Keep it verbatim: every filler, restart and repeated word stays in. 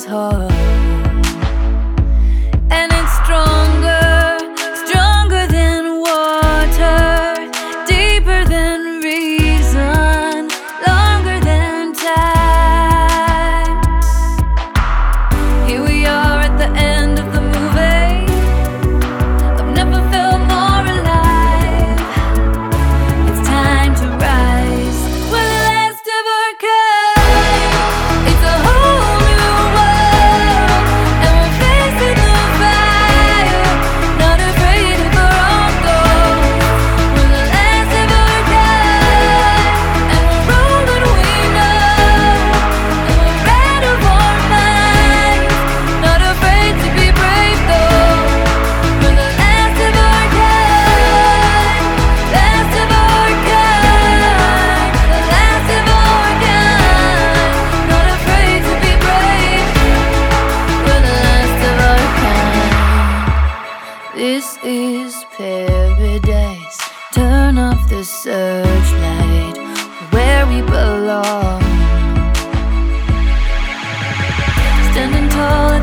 his heart, and it's stronger, stronger than water, deeper than reason, longer than time. Here we are at the end of the movie. I've never felt more alive. It's time to rise. We're the last of our kind. It's a whole new world, and we're facing the fire, not afraid of our own ghosts. We're the last of our kind, and we're rolling, we know, and we're out of our minds, not afraid to be brave though. We're the last of our kind, last of our kind, the last of our kind, not afraid to be brave. We're the last of our kind. This is paradise. Turn off the searchlight, where we belong. Standing tall